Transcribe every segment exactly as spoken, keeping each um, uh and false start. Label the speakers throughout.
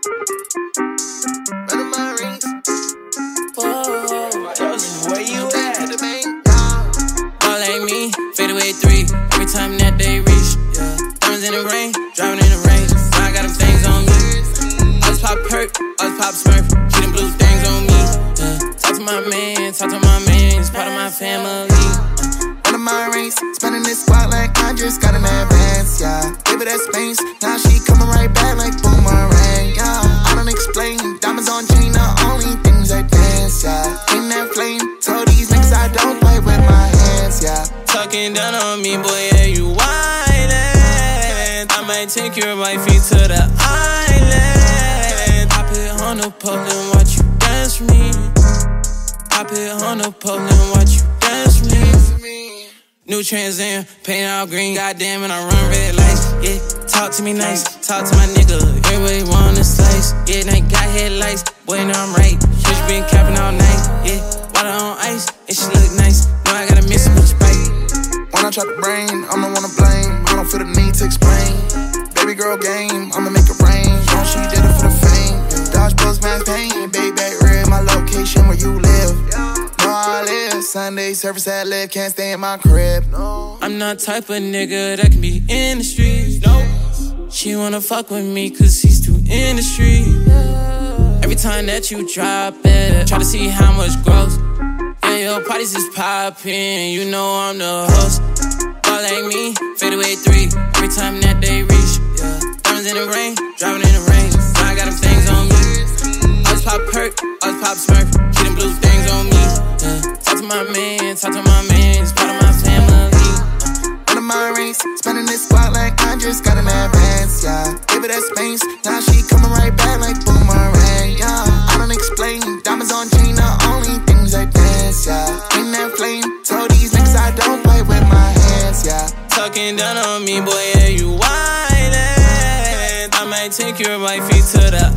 Speaker 1: Running my rings.
Speaker 2: Whoa, Joseph, where you at?
Speaker 1: To the main.
Speaker 2: All like me, fade away three. Every time that they reach, yeah. Diamonds in the rain, driving in the rain. Now I got them things on me. Us pop perk, us pop smurf. Keep them blue things on me. Yeah. Talk to my man, talk to my man. It's part of my family.
Speaker 1: Running my rings. Spending this squad like I just got an advance, yeah. Give her that space. Now she coming right back like boomerang, yeah. I don't explain. Diamonds on chain, the only things that dance, yeah. In that flame, told these niggas I don't play with my hands, yeah.
Speaker 2: Talking down on me, boy, yeah, you wildin'. I might take your wifey to the island. I put on the pole and watch you dance for me. I put on the pole and watch you dance for me. New Trans Am, paint all green, goddamn, and I run red lights. Yeah, talk to me nice, talk to my nigga. Everybody want a slice. Yeah, they got headlights, boy, know I'm right. Bitch been capping all night. Yeah, water on ice, and she look nice. Know I gotta miss with Sprite.
Speaker 1: When I try to brain, I'm the one to blame. I don't feel the need to explain. Baby girl game, I'ma make it rain. Know she did it for the fame. Dodge Buzz, mass pain. Baby back red, my location where you live. Know I live. Sunday service at live, can't stay in my crib. No.
Speaker 2: I'm not type of nigga that can be in the streets. No. She wanna fuck with me cause he's too in the street. Every time that you drop it, try to see how much growth. Yeah, your parties is poppin', you know I'm the host. All like me, fade away three. Every time that they reach, yeah. Diamonds in the rain, driving in the rain. Now I got them things on me. Us pop perk, us pop smurf. Keep them blue things on me. Yeah. Talk to my man, talk to my man. It's part of my family.
Speaker 1: Running my rings, spending this squad like I just got an advance, yeah. Give her that space, now she coming right back like boomerang, yeah. I don't explain, diamonds on chain, the only things that dance, yeah. In that flame, told these niggas I don't play with my hands, yeah.
Speaker 2: Talking down on me, boy, yeah, you wildin'. I might take your wifey to the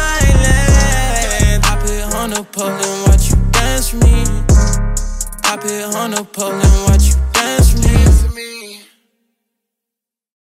Speaker 2: island. I put on the pole and watch you dance for me. I put on the pole and watch you dance for me.